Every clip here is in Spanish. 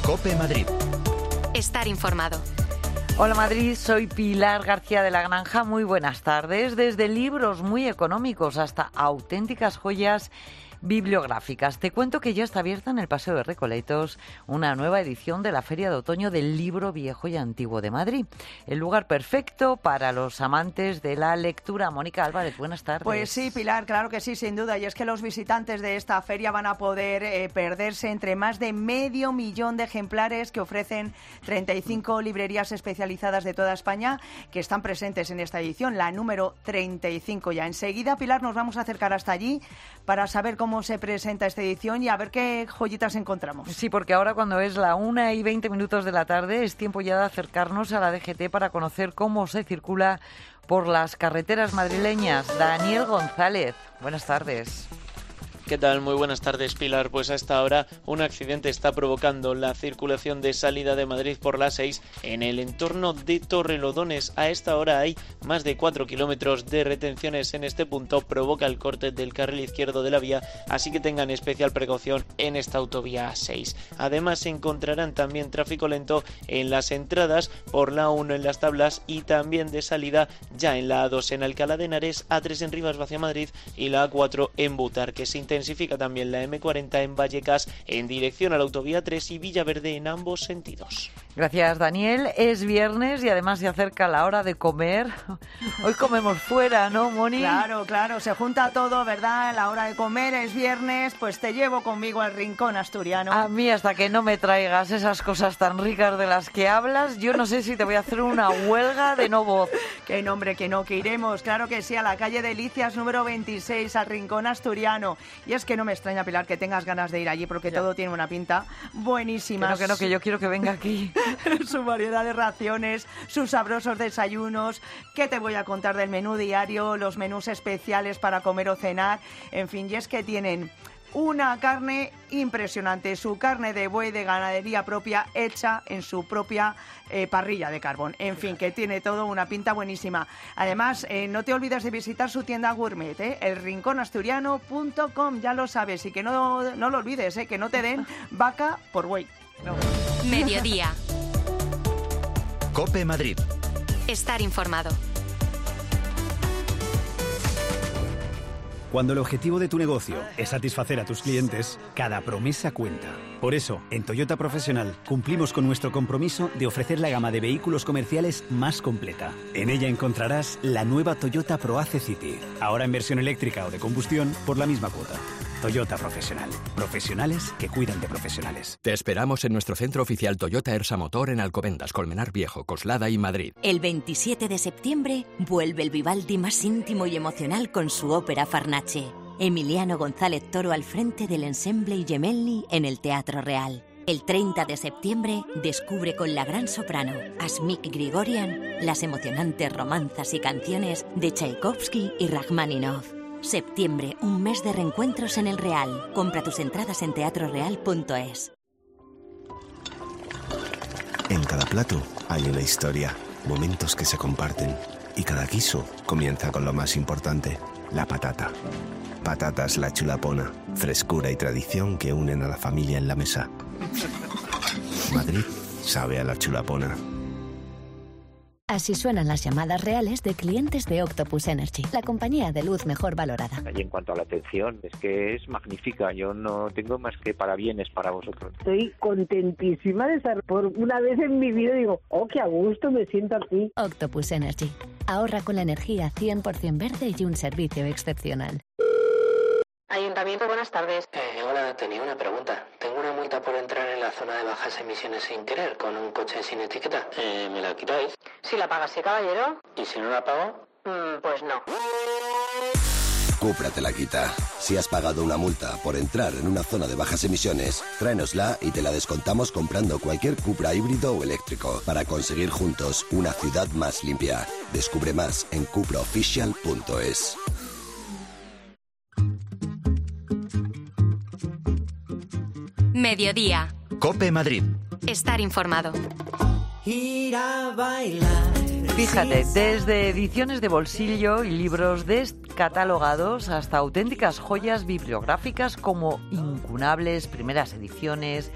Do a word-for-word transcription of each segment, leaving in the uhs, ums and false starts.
COPE Madrid. Estar informado. Hola Madrid, soy Pilar García de la Granja. Muy buenas tardes. Desde libros muy económicos hasta auténticas joyas bibliográficas. Te cuento que ya está abierta en el Paseo de Recoletos una nueva edición de la Feria de Otoño del Libro Viejo y Antiguo de Madrid. El lugar perfecto para los amantes de la lectura. Mónica Álvarez, buenas tardes. Pues sí, Pilar, claro que sí, sin duda. Y es que los visitantes de esta feria van a poder eh, perderse entre más de medio millón de ejemplares que ofrecen treinta y cinco librerías especializadas de toda España que están presentes en esta edición, la número treinta y cinco ya. Enseguida, Pilar, nos vamos a acercar hasta allí para saber cómo cómo se presenta esta edición y a ver qué joyitas encontramos. Sí, porque ahora cuando es la una y veinte minutos de la tarde es tiempo ya de acercarnos a la D G T para conocer cómo se circula por las carreteras madrileñas. Daniel González, buenas tardes. ¿Qué tal? Muy buenas tardes, Pilar. Pues a esta hora un accidente está provocando la circulación de salida de Madrid por la seis en el entorno de Torrelodones. A esta hora hay más de cuatro kilómetros de retenciones en este punto. Provoca el corte del carril izquierdo de la vía, así que tengan especial precaución en esta autovía seis. Además se encontrarán también tráfico lento en las entradas por la uno en Las Tablas y también de salida ya en la A dos en Alcalá de Henares, A tres en Rivas hacia Madrid y la A cuatro en Butarque. Se intensifica Intensifica también la eme cuarenta en Vallecas en dirección a la autovía tres y Villaverde en ambos sentidos. Gracias, Daniel. Es viernes y además se acerca la hora de comer. Hoy comemos fuera, ¿no, Moni? Claro, claro, se junta todo, ¿verdad? La hora de comer es viernes, pues te llevo conmigo al rincón asturiano. A mí hasta que no me traigas esas cosas tan ricas de las que hablas, yo no sé si te voy a hacer una huelga de no voz. Qué nombre, que no, que iremos, claro que sí, a la calle Delicias número veintiséis, al rincón asturiano. Y es que no me extraña, Pilar, que tengas ganas de ir allí porque ya. Todo tiene una pinta buenísima. Que no, que no, que yo quiero que venga aquí. Su variedad de raciones, sus sabrosos desayunos, qué te voy a contar del menú diario, los menús especiales para comer o cenar, en fin, y es que tienen una carne impresionante, su carne de buey de ganadería propia hecha en su propia eh, parrilla de carbón. En fin, que tiene todo una pinta buenísima. Además, eh, no te olvides de visitar su tienda gourmet, eh, el rincón asturiano punto com, ya lo sabes, y que no, no lo olvides, eh, que no te den vaca por buey. No. Mediodía. COPE Madrid. Estar informado. Cuando el objetivo de tu negocio es satisfacer a tus clientes, cada promesa cuenta. Por eso, en Toyota Profesional cumplimos con nuestro compromiso de ofrecer la gama de vehículos comerciales más completa. En ella encontrarás la nueva Toyota ProAce City, ahora en versión eléctrica o de combustión por la misma cuota. Toyota Profesional. Profesionales que cuidan de profesionales. Te esperamos en nuestro centro oficial Toyota Ersa Motor en Alcobendas, Colmenar Viejo, Coslada y Madrid. El veintisiete de septiembre vuelve el Vivaldi más íntimo y emocional con su ópera Farnace. Emiliano González Toro al frente del Ensemble Gemelli en el Teatro Real. El treinta de septiembre descubre con la gran soprano Asmik Grigorian las emocionantes romanzas y canciones de Tchaikovsky y Rachmaninoff. Septiembre, un mes de reencuentros en el Real. Compra tus entradas en teatro real punto es. En cada plato hay una historia, momentos que se comparten. Y cada guiso comienza con lo más importante, la patata. Patatas La Chulapona, frescura y tradición que unen a la familia en la mesa. Madrid sabe a La Chulapona. Así suenan las llamadas reales de clientes de Octopus Energy, la compañía de luz mejor valorada. Y en cuanto a la atención, es que es magnífica. Yo no tengo más que parabienes para vosotros. Estoy contentísima de estar por una vez en mi vida. Digo, oh, qué a gusto me siento aquí. Octopus Energy. Ahorra con la energía cien por ciento verde y un servicio excepcional. Ayuntamiento, buenas tardes. Eh, hola, tenía una pregunta. Tengo una multa por entrar en la zona de bajas emisiones sin querer con un coche sin etiqueta. Eh, ¿Me la quitáis? Si la pagas, sí, caballero. ¿Y si no la pago? Mm, pues no. Cupra te la quita. Si has pagado una multa por entrar en una zona de bajas emisiones, tráenosla y te la descontamos comprando cualquier Cupra híbrido o eléctrico para conseguir juntos una ciudad más limpia. Descubre más en cupra oficial punto es. Mediodía. COPE Madrid. Estar informado. Ir a bailar. Fíjate, desde ediciones de bolsillo y libros descatalogados hasta auténticas joyas bibliográficas como incunables primeras ediciones,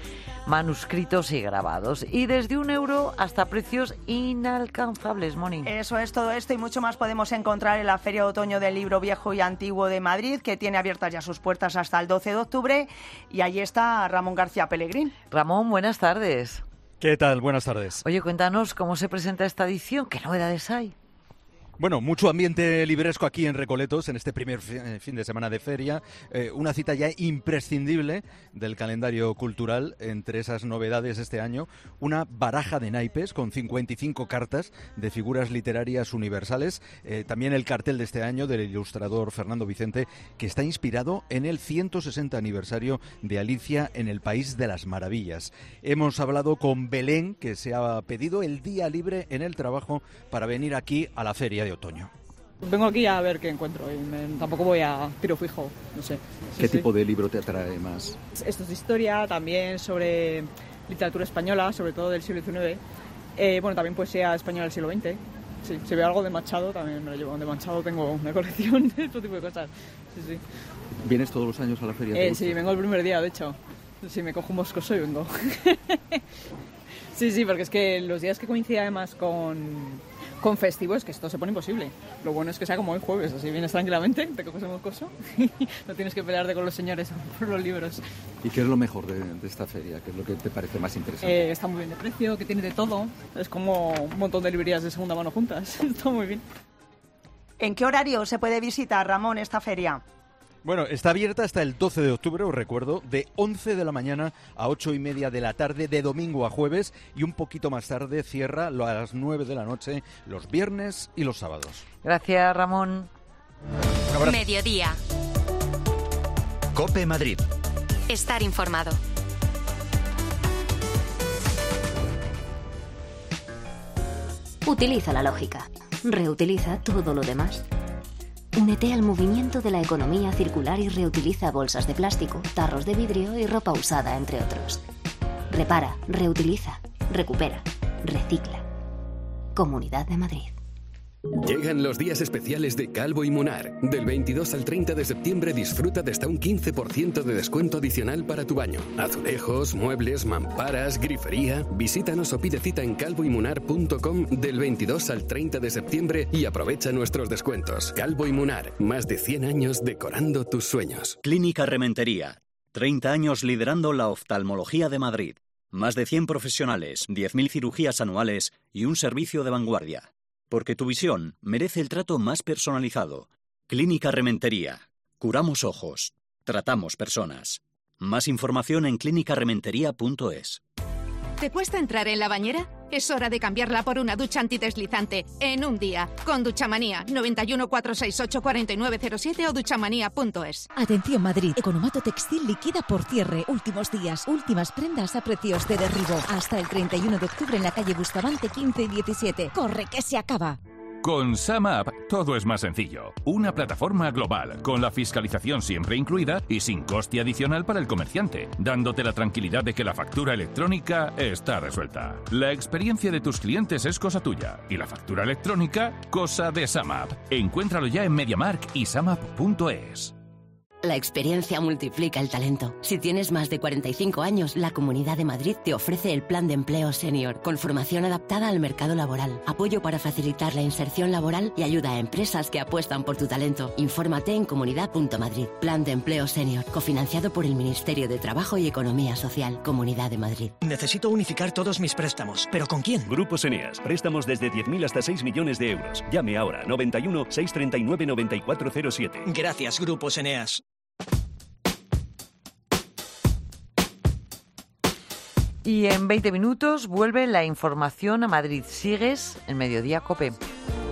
manuscritos y grabados. Y desde un euro hasta precios inalcanzables, Moni. Eso es, todo esto y mucho más podemos encontrar en la Feria de Otoño del Libro Viejo y Antiguo de Madrid, que tiene abiertas ya sus puertas hasta el doce de octubre. Y allí está Ramón García Pellegrín. Ramón, buenas tardes. ¿Qué tal? Buenas tardes. Oye, cuéntanos cómo se presenta esta edición, qué novedades hay. Bueno, mucho ambiente libresco aquí en Recoletos, en este primer fin de semana de feria. Eh, una cita ya imprescindible del calendario cultural. Entre esas novedades este año, una baraja de naipes con cincuenta y cinco cartas de figuras literarias universales. Eh, también el cartel de este año del ilustrador Fernando Vicente, que está inspirado en el ciento sesenta aniversario de Alicia en el País de las Maravillas. Hemos hablado con Belén, que se ha pedido el día libre en el trabajo para venir aquí a la feria de otoño. Vengo aquí a ver qué encuentro y me, tampoco voy a tiro fijo, no sé. ¿Qué sí, tipo sí. de libro te atrae más? Esto es de historia, también sobre literatura española, sobre todo del siglo diecinueve. Eh, bueno, también poesía española del siglo veinte. Sí, si veo algo de Machado, también me lo llevo. De Machado tengo una colección de este tipo de cosas. Sí, sí. ¿Vienes todos los años a la feria? Eh, sí, vengo el primer día, de hecho. Sí, me cojo un moscoso y vengo. Sí, sí, porque es que los días que coincide además con, con festivos, que esto se pone imposible. Lo bueno es que sea como hoy jueves, así vienes tranquilamente, te coges el moscoso y no tienes que pelearte con los señores por los libros. ¿Y qué es lo mejor de, de esta feria? ¿Qué es lo que te parece más interesante? Eh, está muy bien de precio, que tiene de todo. Es como un montón de librerías de segunda mano juntas. Está muy bien. ¿En qué horario se puede visitar, Ramón, esta feria? Bueno, está abierta hasta el doce de octubre, os recuerdo, de once de la mañana a ocho y media de la tarde, de domingo a jueves, y un poquito más tarde cierra a las nueve de la noche, los viernes y los sábados. Gracias, Ramón. Mediodía. COPE Madrid. Estar informado. Utiliza la lógica. Reutiliza todo lo demás. Únete al movimiento de la economía circular y reutiliza bolsas de plástico, tarros de vidrio y ropa usada, entre otros. Repara, reutiliza, recupera, recicla. Comunidad de Madrid. Llegan los días especiales de Calvo y Munar. Del veintidós al treinta de septiembre disfruta de hasta un quince por ciento de descuento adicional para tu baño. Azulejos, muebles, mamparas, grifería. Visítanos o pide cita en calvo y munar punto com del veintidós al treinta de septiembre y aprovecha nuestros descuentos. Calvo y Munar, más de cien años decorando tus sueños. Clínica Rementería. treinta años liderando la oftalmología de Madrid. Más de cien profesionales, diez mil cirugías anuales y un servicio de vanguardia. Porque tu visión merece el trato más personalizado. Clínica Rementería. Curamos ojos. Tratamos personas. Más información en clínica rementería punto es. ¿Te cuesta entrar en la bañera? Es hora de cambiarla por una ducha antideslizante en un día. Con Duchamanía. noventa y uno, cuatrocientos sesenta y ocho, cuarenta y nueve cero siete o duchamanía punto es. Atención Madrid. Economato Textil liquida por cierre. Últimos días. Últimas prendas a precios de derribo. Hasta el treinta y uno de octubre en la calle Bustamante quince y diecisiete. ¡Corre que se acaba! Con SumUp todo es más sencillo. Una plataforma global, con la fiscalización siempre incluida y sin coste adicional para el comerciante, dándote la tranquilidad de que la factura electrónica está resuelta. La experiencia de tus clientes es cosa tuya y la factura electrónica, cosa de SumUp. Encuéntralo ya en MediaMarkt y SumUp punto es. La experiencia multiplica el talento. Si tienes más de cuarenta y cinco años, la Comunidad de Madrid te ofrece el Plan de Empleo Senior, con formación adaptada al mercado laboral, apoyo para facilitar la inserción laboral y ayuda a empresas que apuestan por tu talento. Infórmate en comunidad punto madrid. Plan de Empleo Senior, cofinanciado por el Ministerio de Trabajo y Economía Social, Comunidad de Madrid. Necesito unificar todos mis préstamos, ¿pero con quién? Grupos Eneas, préstamos desde diez mil hasta seis millones de euros. Llame ahora, noventa y uno, seiscientos treinta y nueve, noventa y cuatro cero siete. Gracias, Grupos Eneas. Y en veinte minutos vuelve la información a Madrid. Sigues en Mediodía COPE.